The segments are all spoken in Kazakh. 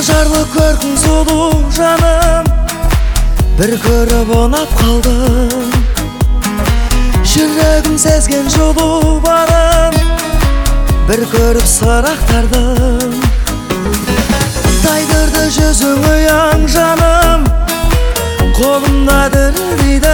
ажарлы көркің сұлу жаным, бір көріп ұнап қалдым. Жүрегім сезген жылу барын, бір көріп сырақтардым. Тайдырды жүзің ұяң жаным, қолымда дірілдейді.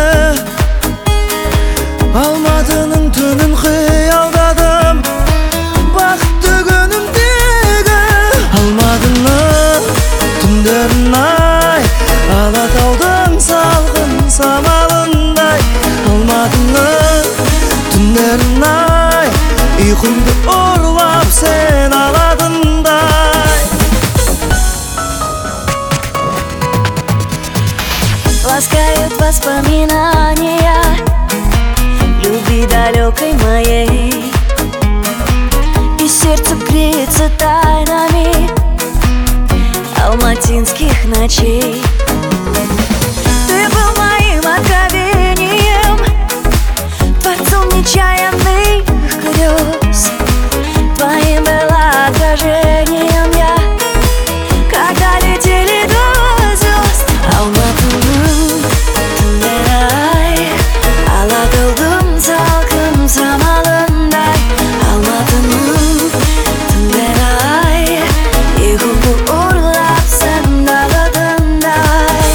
Алматының түнін қиялдадым, бақытты күнімдегі. Алматының түндерін ай, Алатаудың салқын самалындай. Алматының түндерін ай, ұйқымды ұрлап сен аладыңдай. Ласкают воспоминания любви далекой моей, и сердце греется тайнами алматинских ночей. Ты был моим откровением, творцом нечаянных грез. Твоим было отражением я, когда летели до звезд. Алматының түндері-ай, Алатаудың салқын самалындай. Алматының түндері-ай, ұйқымды ұрлап сен аладыңдай.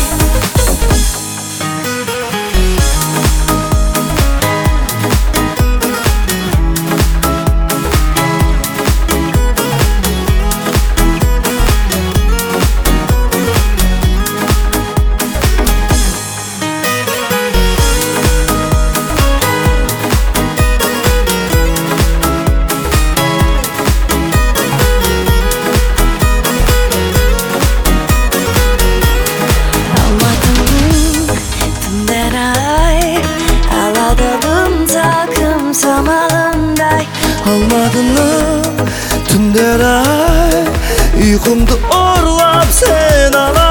Алматының түндері-ай, ұйқымды ұрлап сен